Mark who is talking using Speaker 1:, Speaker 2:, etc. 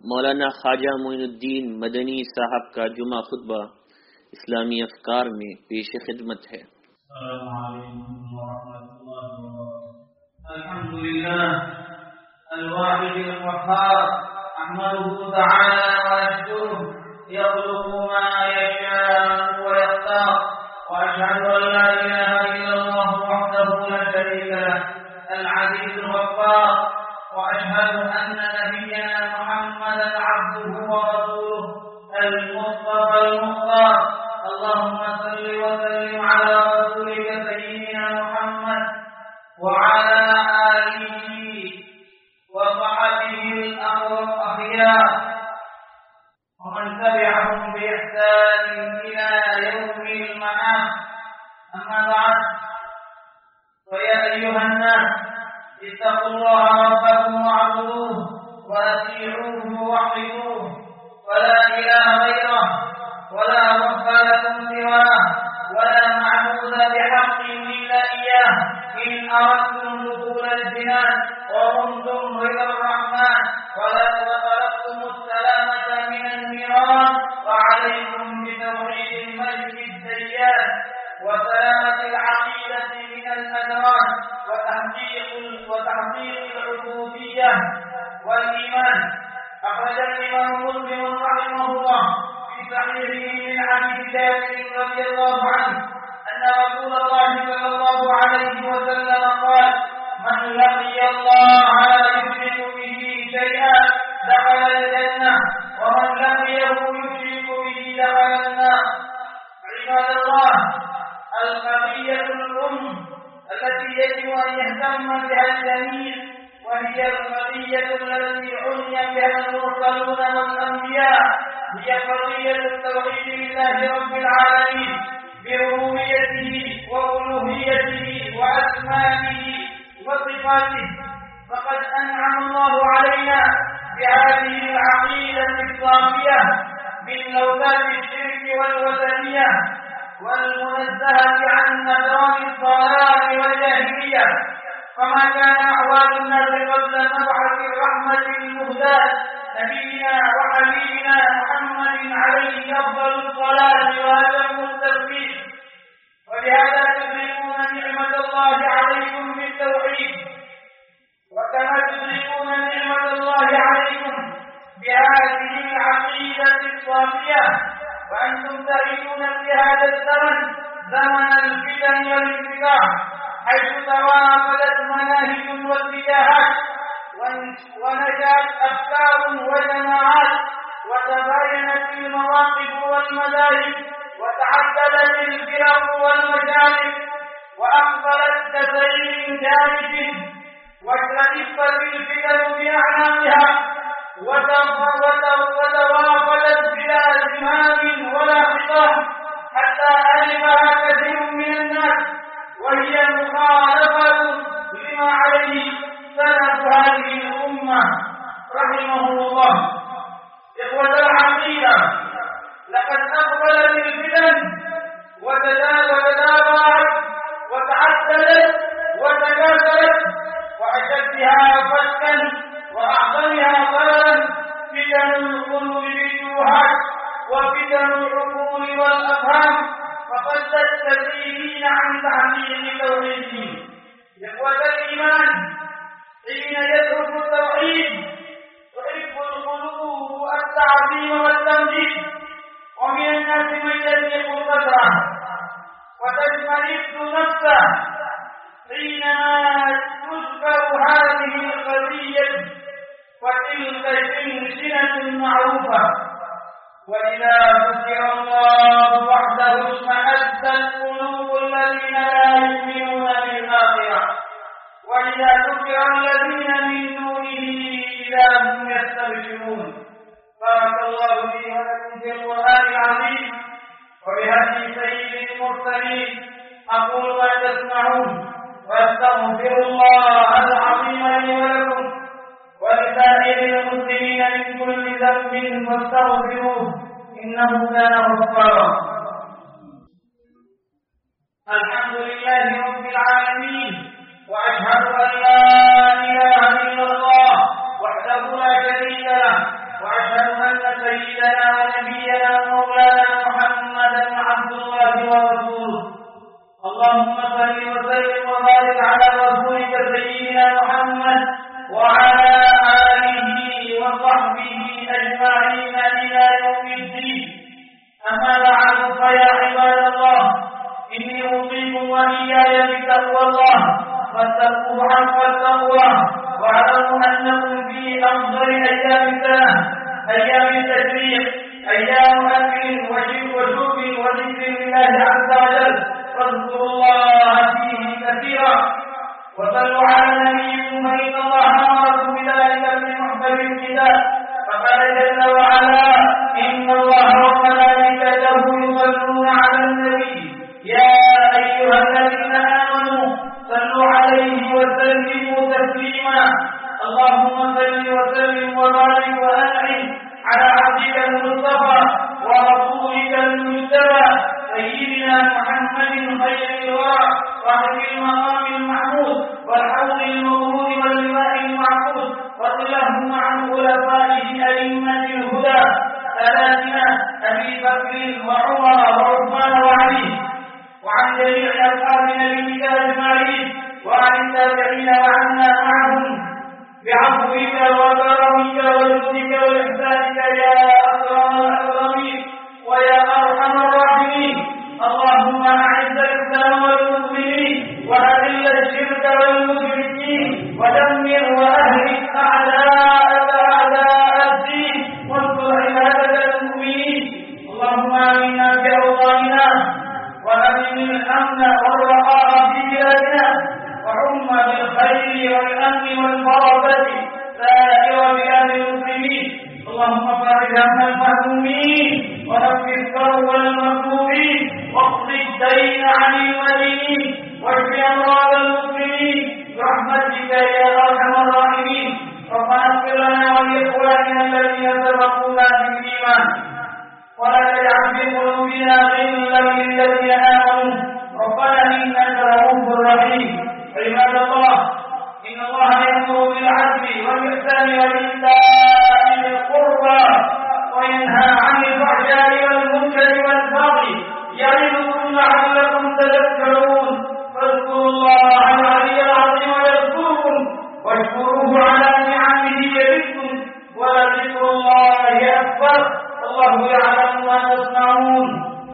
Speaker 1: मौलाना ख्वाजा मोइनुद्दीन मदनी साहब का जुमा खुतबा इस्लामी अफकार में पेश खिदमत है।
Speaker 2: अल्हम्दुलिल्लाह अल-वाहिद अल-वहाब अहमदुहु तआला व अशकुरुहु यख्लुqu मा यशाअ व यख्तार व अशहदु अन ला इलाहा इल्लल्लाह वहदहु ला शरीका लह अल-अज़ीज़ अल-गफ्फार व अशहदु अन्ना नबिyyana मुहम्मदन अब्दुहु व रसूलुहु al-मुस्तफ़ा al-मुख्तार। अल्लाहुम्मा सल्लि व सल्लिम अला रसूलिका सय्यिदिना मुहम्मद وعلى آله وصحبه الأخيار ومن تبعهم بإحسان إلى يوم المعاد. أما بعد، فيا أيها الناس اتقوا الله ربكم واعبدوه وأطيعوه ووحدوه ولا إله غيره ولا رب لكم سواه ولا معبود بحق إلا إياه إن أردتم دخول الجنان وكنتم رضا الرحمن وطلبتم السلامة من النيران وعليكم بتوحيد الملك الديان وسلامة العقيدة من الأدران وتحقيق العبودية والإيمان. أخرج الإمام مسلم رحمه الله في صحيحه من حديث جابر رضي الله عنه أن رسول الله صلى الله عليه وسلم قال: من لقي الله لا يشرك به شيئا دخل الجنة ومن لقيه يشرك به دخل النار. عباد الله، القضية الأم التي يجب أن يهتم بها الجميع وهي القضية التي عني بها المرسلون والأنبياء، هي قضية التوحيد لله رب العالمين بربوبيته وألوهيته وأسمائه وصفاته. فقد أنعم الله علينا بهذه العقيدة الصافية من لوثات الشرك والوثنية والمنزهة عن أدران الضلال والجاهلية. فما كان أحوال الناس قبل مبعث الرحمة المهداة نبينا وحبيبنا محمد عليه أفضل الصلاة وأتم التسليم. ولهذا تدركون نعمة الله عليكم بالتوحيد، وكما تدركون نعمة الله عليكم بهذه العقيدة الصافية، وأنتم تعيشون في هذا الزمن، زمن الفتن والانفتاح، حيث توافدت مناهج واتجاهات ونشأت أفكار وجماعات وتباينت المواقف والمذاهب وتعددت الفرق والمشارق وأقبلت تسير جانب واستلفت الفتن بأعناقها وتوافدت بلا زمام ولا خطاب حتى ألفها كثير من الناس، وهي مخالفة لما عليه سلف هذه الأمة رحمه الله. إخوة العقيدة، لقد أقبلت الفتن وتدابرت وتعددت وتكاثرت، وأشدها فتكا وأعظمها ضررا فتن القلوب بالشبهات وفتن العقول والأفهام، فصدت كثيرين عن تحقيق توحيدهم. إخوة الإيمان، حين يترك التوحيد تحب القلوب التعظيم والتمجيد، ومن الناس من يضيق صدره وتشمئز نفسه حينما تذكر هذه القضية، وتلك سلسلة معروفة. وإذا ذكر الله وحده اشمأزت قلوب الذين لا يؤمنون بالآخرة، وإذا ذكر الذين من دونه إذا هم يستبشرون. بارك الله لي ولكم في القرآن العظيم وبهدي سيد المرسلين. أقول ما تسمعون وأستغفر الله العظيم لي ولكم ولسائر المسلمين من كل ذنب فاستغفروه إنه كان غفارا. الحمد لله رب العالمين، وأشهد أن لا إله إلا الله وحده لا شريك له، سيدنا ونبينا مولانا محمدا عبد الله ورسوله. اللهم صل وسلم وبارك على رسولك سيدنا محمد وعلى آله وصحبه أجمعين إلى يوم الدين. أما بعد فيا عباد الله، إني أوصيكم وإياي بتقوى الله، فاتقوه حق التقوى، واعلموا أنكم في أفضل أيام السنة، أيام التشريق، أيام أكل وشرب وذكر لله عز وجل، فاذكروا الله فيه كثيرا وصلوا على نبيكم فإن الله أمركم بذلك في محكم الكتاب. فقال جل وعلا: إن الله وملائكته يصلون على النبي يا أيها الذين آمنوا صلوا عليه وسلموا تسليما. اللهم صل وسلم وبارك وأنعم على عبدك المصطفى ورسولك المجتبى سيدنا محمد خير الورى صاحب المقام المحمود والحوض المورود واللواء المعقود، وصلهم عن خلفائه أئمة الهدى ثلاثنا أبي بكر وعمر وعثمان وعلي، وعن جميع أصحاب نبيك أجمعين، وعن التابعين وعنا معهم بعفوك وكرمك وجودك وإحسانك يا أكرم الأكرمين ويا أرحم الراحمين. اللهم أعز الإسلام والمسلمين وأذل الشرك والمشركين ودمر وأهلك أعداءك أعداء الدين وانصر عبادك المؤمنين. اللهم آمنا في أوطاننا وأمن الأمن والرخاء في بلادنا، وعم بالخير والأمن والبركة سائر بلاد المسلمين. اللهم فرج هم المهمومين ونفس كرب المكروبين واقض الدين عن المدينين واشف أمراض المسلمين برحمتك يا أرحم الراحمين. ربنا اغفر لنا ولإخواننا الذين سبقونا بالإيمان ولا تجعل في قلوبنا غلا للذين آمنوا ربنا إنك رؤوف رحيم.